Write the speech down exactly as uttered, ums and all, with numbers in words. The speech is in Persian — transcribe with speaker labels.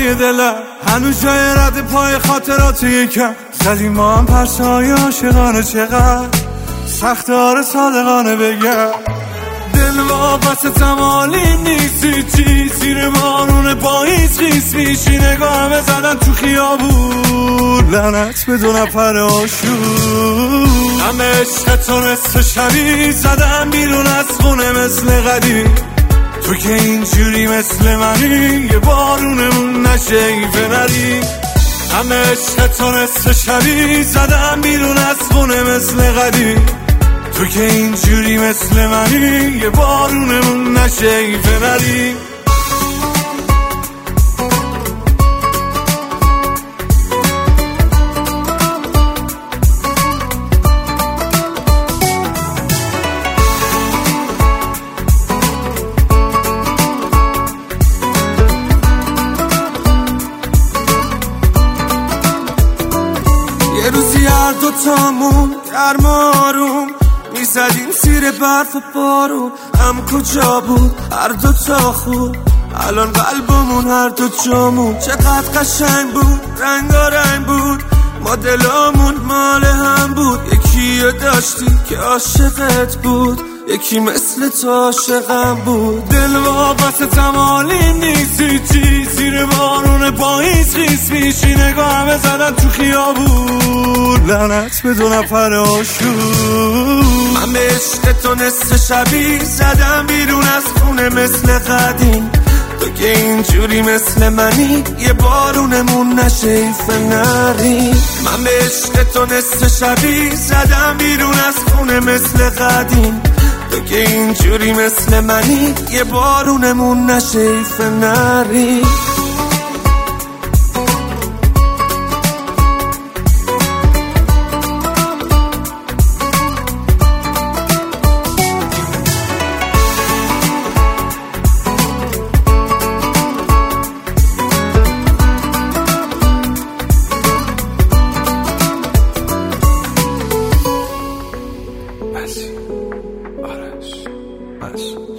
Speaker 1: های دلم هنوز جای رد پای خاطرات یکم. زدیم ما هم پرسای عاشقانه چقدر سخت آره صادقانه بگم. دل واپس تمالیم نیستی چی زیر بارون پاییز خیس میشی. نگاهم زدن تو خیابون لعنت به دو نفر آشون. همه عشق تو نصف شبی زدم بیرون از خونه مثل قدیم. تو که اینجوری مثل منی یه بارونمون نشه ایفه نری. همه عشق تو نصف شبی زدم بیرون از خونه مثل قدیم. تو که اینجوری مثل منی یه بارونمون نشه ایفه نری. یه روزی هر دوتامون گرم آروم میزدیم زیر برف و بارون. هم کجا بود هر دوتا خوب الان قلبمون هر دو جامون. چقدر قشنگ بود رنگارنگ بود ما دلامون مال هم بود. یکی رو داشتی که عاشقت بود یکی مثل تو عاشقم بود. دل واپس تمالیم نیستی چی زیر بارون پاییز خیس میشی. نگاهم زدن تو خیابون لعنت به دو نفر آشون. من به عشق تو نصف شبی زدم بیرون از خونه مثل قدیم. تو که اینجوری مثل منی یه بارونمون نشه ایفه نری. من به عشق تو نصف شبی زدم بیرون از خونه مثل قدیم. تو که اینجوری مثل منی یه بارونمون نشه ایفه نری.
Speaker 2: بسی آرش بس